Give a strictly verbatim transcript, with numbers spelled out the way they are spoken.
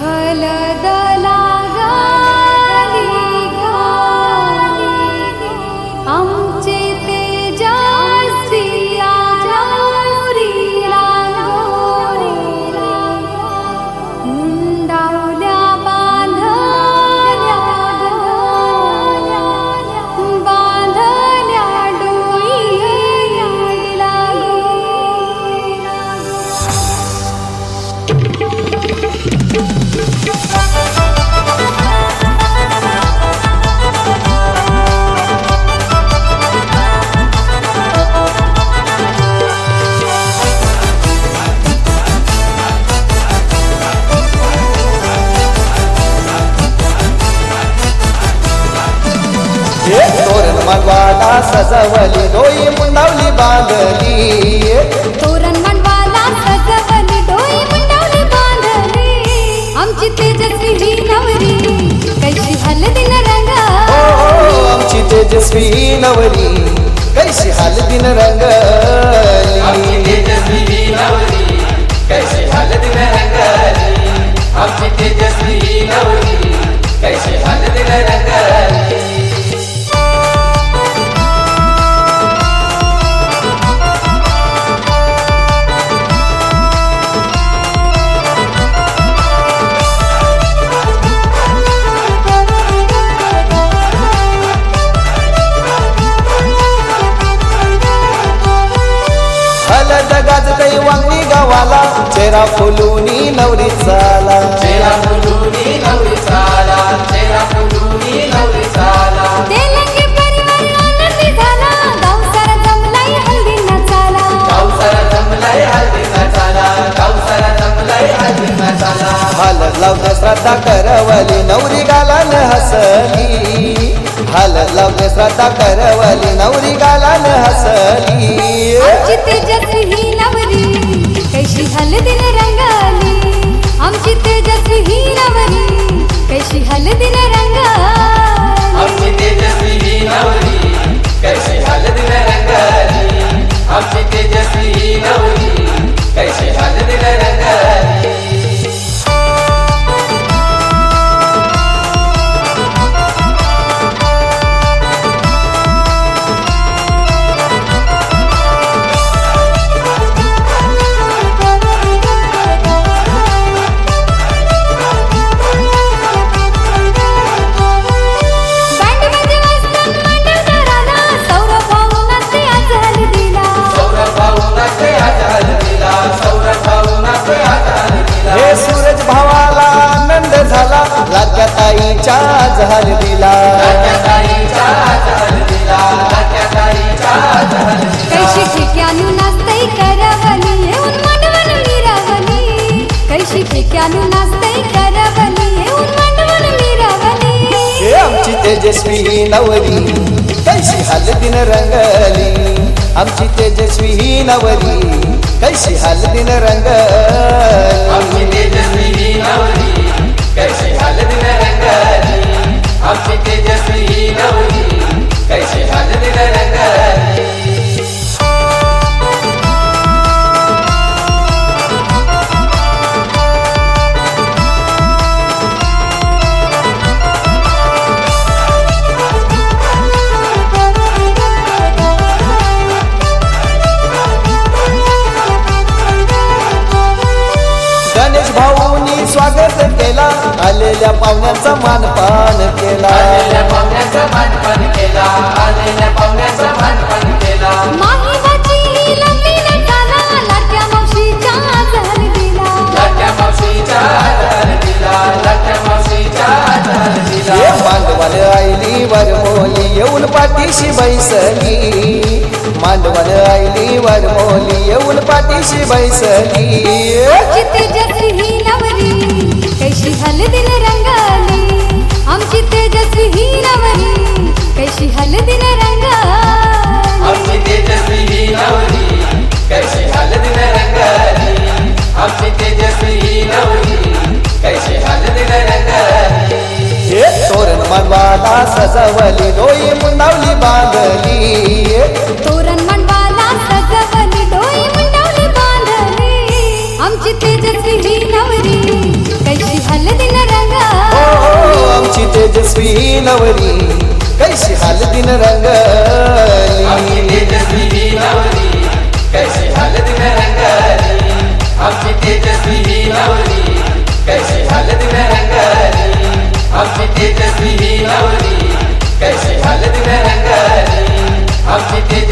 हलद लागली घाली आमचे तेजस्वी नवरीला मुंडावल्या बांधल्या बांधल्या डोईला तोरण मागवाला सजवली डोई मुंडावली बांधली तोरण मंडवाला सजवली डोई मुंडावली बांधली आमची तेजस्वी ही नवरी कैशी हलदीन रंगा ओ आमची तेजस्वी नवरी कैशी हलदीन रंगली तेजस्वी नवरी कैसे हलदिन रंगली आमची तेजस्वी नवरी कैसे हलदिन रंगली हलद गाजतई वांगणी गावाला चेहरा फुलूनी नवरी चाला चेहरा फुलूनी नवरी चाला चेहरा फुलूनी नवरी चाला तेलंगी परिवार आनंदी झाला गाव सारा जमलाय हल्दी नाचाला गाव सारा जमलाय हल्दी नाचाला गाव सारा जमलाय हल्दी नाचाला हलद लावणे श्रद्धा करवली नवरी गालान हसली हलद लावणे श्रद्धा करवली नवरी गालान हसली आमची तेजस्वी ही नवरी कैशी हलदीन रंगाली आमची तेजस्वी ही नवरी कैशी हलदीन रंगाली आमची तेजस्वी नवरी कैसे हलदिन रंगली आमची तेजस्वी नवरी कैसे हलदिन रंगली बँड मध्ये वाजताना मंडळदाराला सौरभ भाऊ नाचते आज हलदीला सौरभ भाऊ नाचते आज हलदीला सौरभ भाऊ नाचते आज हलदीला हे सूरज भावाला आनंद झाला लाडक्या ताईच्या हलदीला लाडक्या ताईच्या आज हलदीला लाडक्या ताईच्या आज हलदीला कैशी ठिक्यानु नाचते करवली येऊन मांडवण मिरवली कैशी ठिक्यानु नाचते करवली येऊन मांडवण मिरवली हे आमची तेजस्वी नवरी कैशी हलदीन रंगली आमची तेजस्वी नवरी कैशी हलदीन रंगली आमची तेजस्वी नवरी कैसे हलदिन रंगली आमची तेजस्वी नवरी कैसे हलदिन रंगली गणेश भाऊनी स्वागत केला आलेल्या पाहुण्यांचा मानपान केला आलेल्या पाहुण्याचा मानपान केला आलेल्या पाहुण्याचा मानपान केला माहिबाची ही लंबी नटाला लाडक्या मावशीच्या आज हलदीला लाट्या मावशीच्या आज हलदीला लाट्या मावशीच्या आज हलदीला हे मांडवाल आईली वरमोली येऊन पाठीशी बैसली मांडवाल आईली वरमोली येऊन पाठीशी बैसली आमची तेजस्वी ही नवरी कैशी हलदीन रंगाली आमची तेजस्वी ही नवरी कैशी हलदीन रंगाली आमची तेजस्वी नवरी कैसे हलदिन रंगली आमची तेजस्वी नवरी कैसे हलदिन रंगली हे तोरण मानवाला सजवली डोई मुंडावली बांधली तोरण मंडवाला सजवली डोई मुंडावली बांधली आमची तेजस्वी ही नवरी कैशी हलदीन नवरी कैशी हलदीन आमची रंगली तेजस्वी ही नवरी कैशी हलदीन रंगली आमची तेजस्वी ही नवरी कैशी हलदीन रंगली आमची तेजस्वी ही नवरी कैशी हलदीन रंगली आमची तेजस्वी